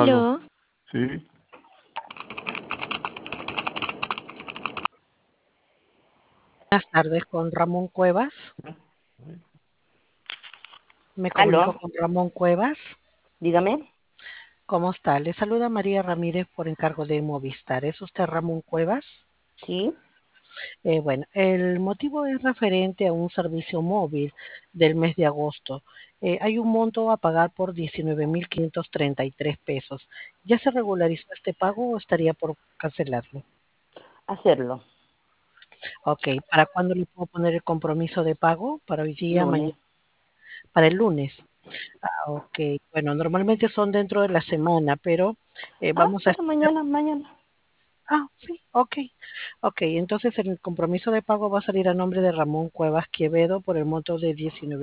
Aló. Aló, Sí. Buenas tardes con Ramón Cuevas. Me comunico aló, con Ramón Cuevas. dígame. ¿Cómo está? Le saluda María Ramírez por encargo de Movistar. ¿Es usted Ramón Cuevas? Sí, Bueno, el motivo es referente a un servicio móvil del mes de agosto. Hay un monto a pagar por 19.533 pesos. ¿Ya se regularizó este pago o estaría por cancelarlo? hacerlo. Ok, ¿para cuándo le puedo poner el compromiso de pago? ¿Para hoy día, Lunes. mañana? Para el lunes. Ok, bueno, normalmente son dentro de la semana, pero vamos a Bueno, esperar. mañana. Sí, ok. Ok, entonces el compromiso de pago va a salir a nombre de Ramón Cuevas Quevedo por el monto de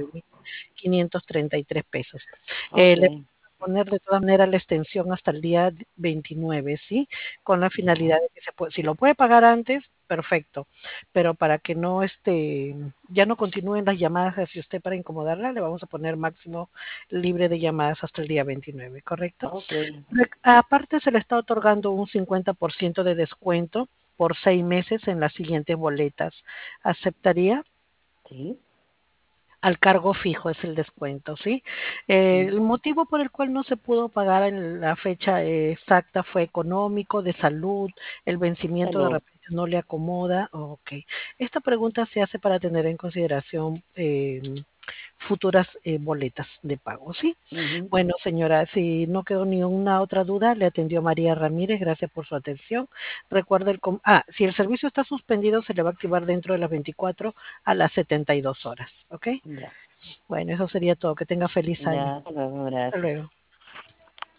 19.533 pesos. Ok, Le voy a poner de todas maneras la extensión hasta el día 29, ¿sí? Con la ya, finalidad de que si lo puede pagar antes, perfecto, pero para que no ya no continúen las llamadas hacia usted para incomodarla, le vamos a poner máximo libre de llamadas hasta el día 29, ¿correcto? ok. Aparte se le está otorgando un 50% de descuento por 6 meses en las siguientes boletas. ¿Aceptaría? Sí, Al cargo fijo es el descuento, ¿sí? mm, El motivo por el cual no se pudo pagar en la fecha exacta fue económico, de salud, el vencimiento de salud. repente no le acomoda. Ok. Esta pregunta se hace para tener en consideración futuras boletas de pago, ¿sí? Ujú. Bueno, señora, si no quedó ni una otra duda, le atendió María Ramírez, gracias por su atención. Recuerde si el servicio está suspendido, se le va a activar dentro de las 24 a las 72 horas, ¿ok? Ya, Bueno, eso sería todo. Que tenga feliz año. ya, hasta luego, Hasta gracias. luego.